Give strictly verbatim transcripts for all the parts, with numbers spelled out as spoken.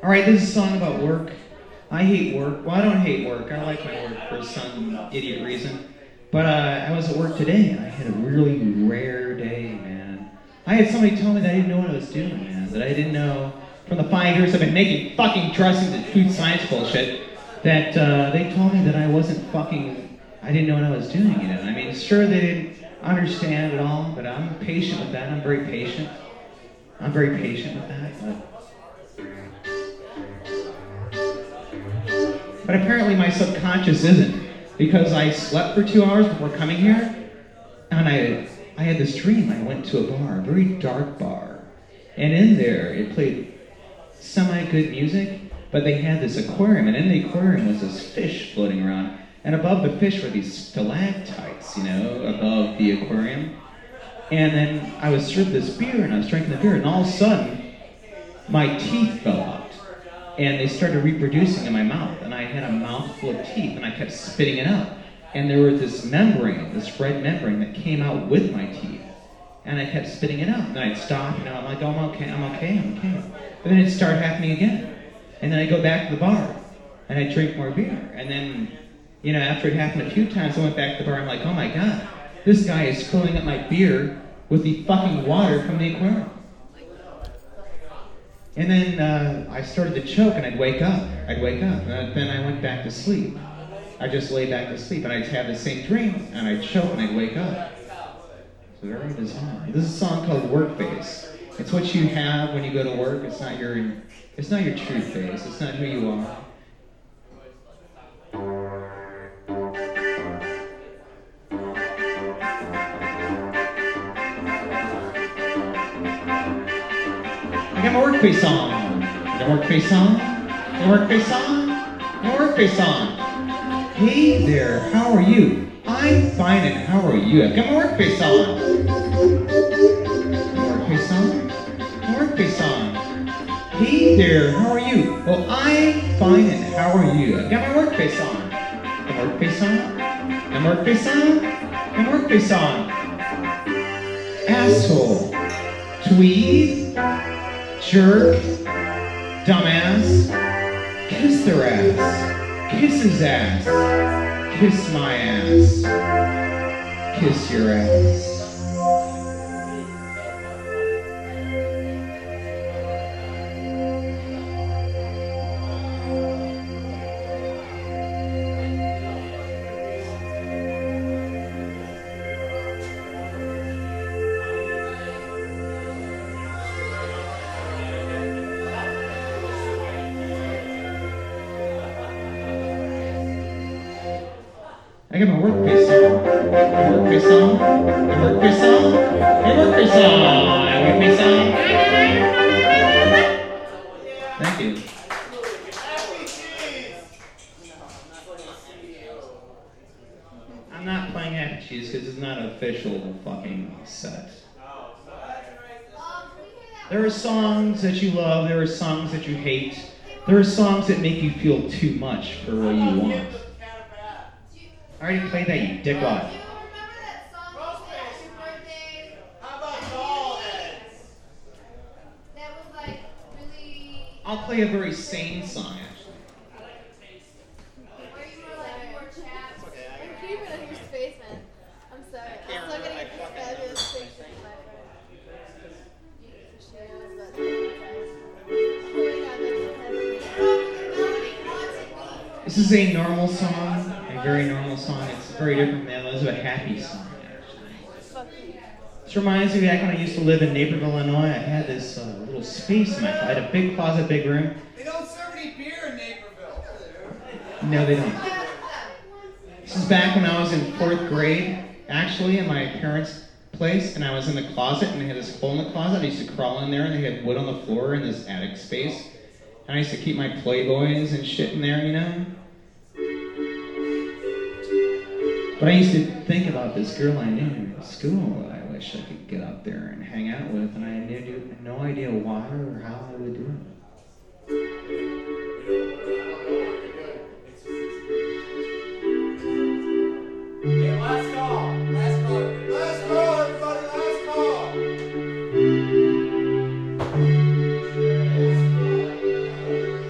All right, this is a song about work. I hate work. Well, I don't hate work. I like my work for some idiot reason. But uh, I was at work today, and I had a really rare day, man. I had somebody tell me that I didn't know what I was doing, man. That I didn't know, from the five years I've been making fucking dressings and food science bullshit, that uh, they told me that I wasn't fucking, I didn't know what I was doing, you know. I mean, sure, they didn't understand it all, but I'm patient with that. I'm very patient. I'm very patient with that, but... But apparently my subconscious isn't, because I slept for two hours before coming here, and I I had this dream. I went to a bar, a very dark bar, and in there it played semi-good music, but they had this aquarium, and in the aquarium was this fish floating around, and above the fish were these stalactites, you know, above the aquarium. And then I was served this beer, and I was drinking the beer, and all of a sudden, my teeth fell out. And they started reproducing in my mouth, and I had a mouthful of teeth, and I kept spitting it out. And there was this membrane, this red membrane that came out with my teeth, and I kept spitting it out. And then I'd stop, and I'm like, oh, I'm okay, I'm okay, I'm okay. But then it'd start happening again. And then I'd go back to the bar, and I'd drink more beer. And then, you know, after it happened a few times, I went back to the bar, I'm like, oh my God, this guy is filling up my beer with the fucking water from the aquarium. And then uh, I started to choke, and I'd wake up. I'd wake up, and then I went back to sleep. I'd just lay back to sleep, and I'd have the same dream, and I'd choke, and I'd wake up. It's very bizarre. This is a song called Work Face. It's what you have when you go to work. It's not your, it's not your true face. It's not who you are. I got my work face on. I got my work face on. I got my work face on. I got my work face on. Hey there, how are you? I'm fine, and how are you? I've got my work face on. My work face on. My work face on. Hey there, how are you? Well, I'm fine, and how are you? I've got my work face on. My work face on. My work face on. My work face on. Asshole. Tweed. Jerk, dumbass, kiss their ass, kiss his ass, kiss my ass, kiss your ass. I got my work face on. My work face on. My work face on. My work face on. My work face on. Thank you. I'm not playing Happy Cheese because it's not an official fucking set. There are songs that you love. There are songs that you hate. There are songs that make you feel too much for what you want. I already played that, you dickwad. Do you remember that song you played at your birthday? How about ball heads? That was like really... I'll play a very sane song, actually. Where you were like more chapped. I'm keeping it in your space, man. I'm sorry. I'm still gonna get this fabulous picture of my friend. She knows about this. Oh my God, that's so heavy. This is a normal song, a very normal song. It's very different than that. This is a happy song, actually. This reminds me back when I used to live in Naperville, Illinois. I had this uh, little space in my, I had a big closet, big room. They don't serve any beer in Naperville. No, they don't. This is back when I was in fourth grade, actually, in my parents' place, and I was in the closet, and they had this hole in the closet. I used to crawl in there, and they had wood on the floor in this attic space. And I used to keep my Playboys and shit in there, you know? But I used to think about this girl I knew in school that I wish I could get out there and hang out with, and I had no idea why or how I would do it. Yeah, last call. Last call. Last call, everybody. Last call.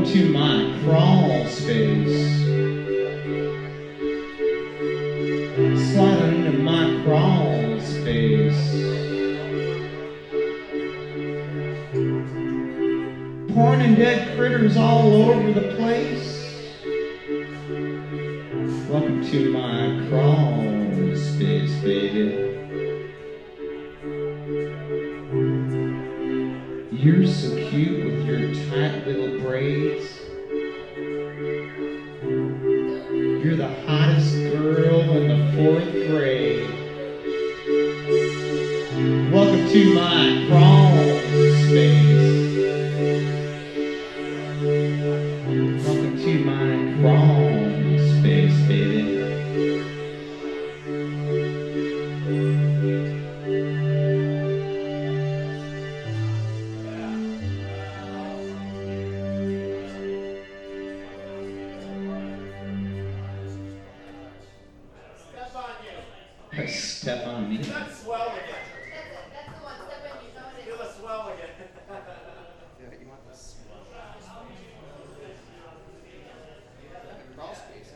to my crawl space. Slide into my crawl space. Porn and dead critters all over the place. Welcome to my crawl space, baby. You're so cute with your tight little braids. You're the hottest girl in the fourth grade. Welcome to my crawl space. Welcome to my crawl space, baby. Step on me. That's swell again. That's it. That's the one. Step on you. Know what it Feel is. the swell again. Yeah, you want this crawl space.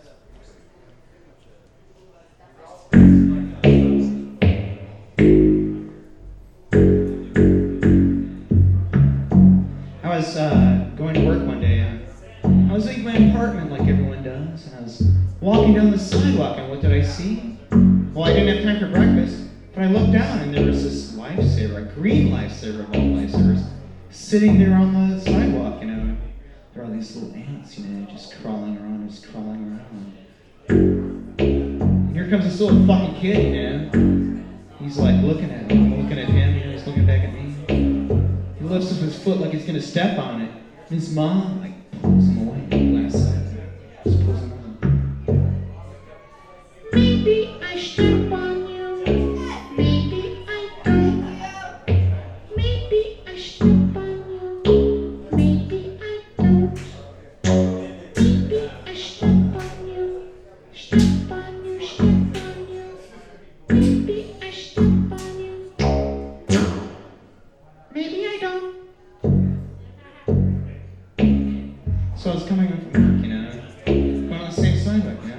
I was uh, going to work one day. Uh, I was leaving my apartment like everyone does, and I was walking down the sidewalk, and what did I see? Well, I didn't have time for breakfast, but I looked down, and there was this lifesaver, a green lifesaver of all lifesavers, sitting there on the sidewalk, you know. There are all these little ants, you know, just crawling around, just crawling around. And here comes this little fucking kid, you know. He's like looking at him, I'm looking at him, you know, he's looking back at me. He lifts up his foot like he's gonna step on it. And his mom, like, pulls him away on the last side. Just pulls him away. Maybe I step on you, maybe I don't. Maybe I step on you, maybe I don't. Maybe I step on you, step on you, step on you. Maybe I step on you, maybe I don't. So I was coming home from work, you know, going on the same sidewalk, you know.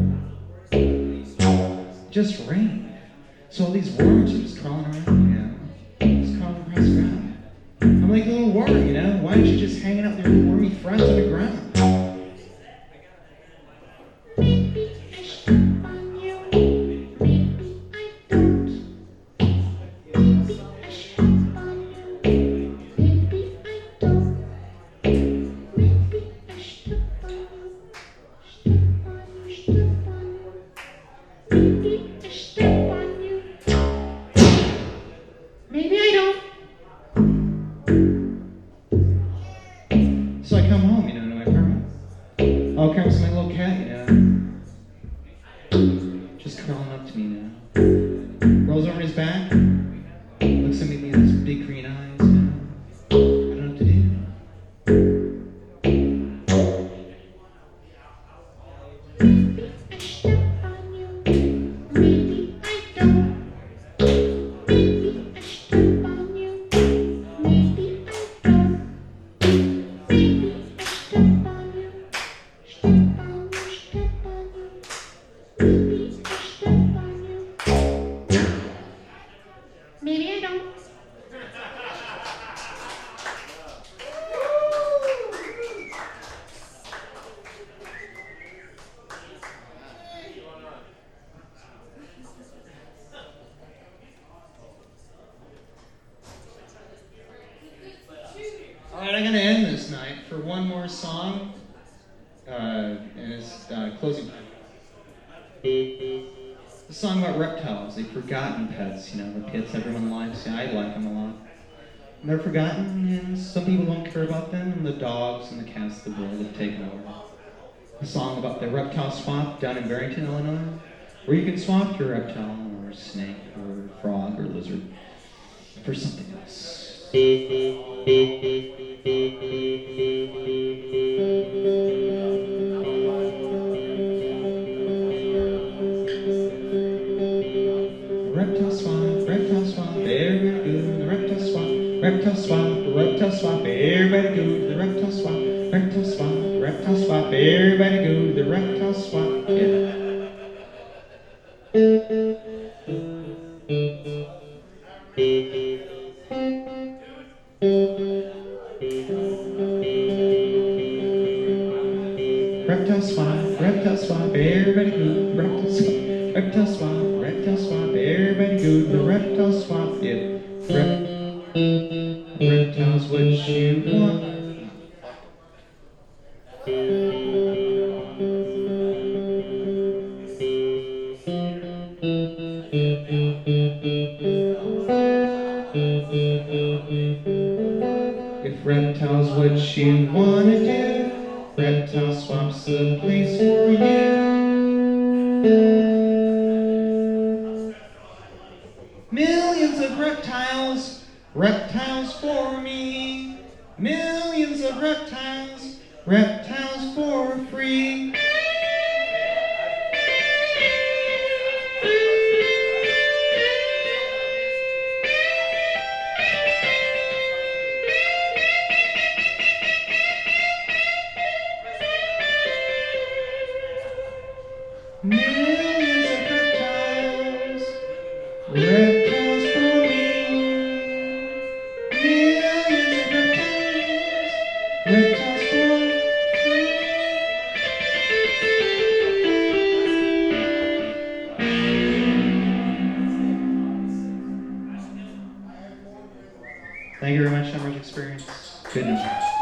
Just rain. So all these worms are just crawling around, you know, just crawling across the ground. I'm like a little worm, you know. Why aren't you just hanging out with your little wormy friends on the ground? Maybe I step on you, maybe I don't. Maybe I step on you, maybe I don't. Maybe I step on you, step on you, step on you. Maybe I step on you, maybe I don't. So I come home, you know, to my apartment. All comes my little cat, you know, just crawling up to me, you know. Rolls over his back, looks at me with his big green eyes, you know. I don't know what to do. Maybe I step on you, maybe I don't. Maybe I step on you, maybe I don't. Maybe I step on you, step on you, step on you. Maybe I step on you, maybe I don't. All right, I'm going to end this night for one more song, uh, and it's uh, closing time. A song about reptiles, they've forgotten pets, you know, the pets everyone likes. Yeah, I like them a lot. And they're forgotten, and some people don't care about them, and the dogs and the cats of the world have taken over. A song about the reptile swap down in Barrington, Illinois, where you can swap your reptile or snake or frog or lizard for something else. Reptile swap, reptile swap, everybody go to the reptile swap. Reptile swap, reptile swap, everybody go to the reptile swap. Reptile swap, reptile swap, everybody go to the reptile swap. Yeah. Reptile swap, reptile swap, everybody go to the reptile swap. Reptile swap, reptile swap, everybody go to the reptile swap. If rep, reptiles what you want. If reptiles what you wanna do, reptile swap's the place for you. Millions of reptiles, reptiles for me. Millions of reptiles, reptiles for free. Millions of reptiles, reptiles for me. Millions of reptiles, reptiles for free. Thank you very much, Summer's Experience. Good news.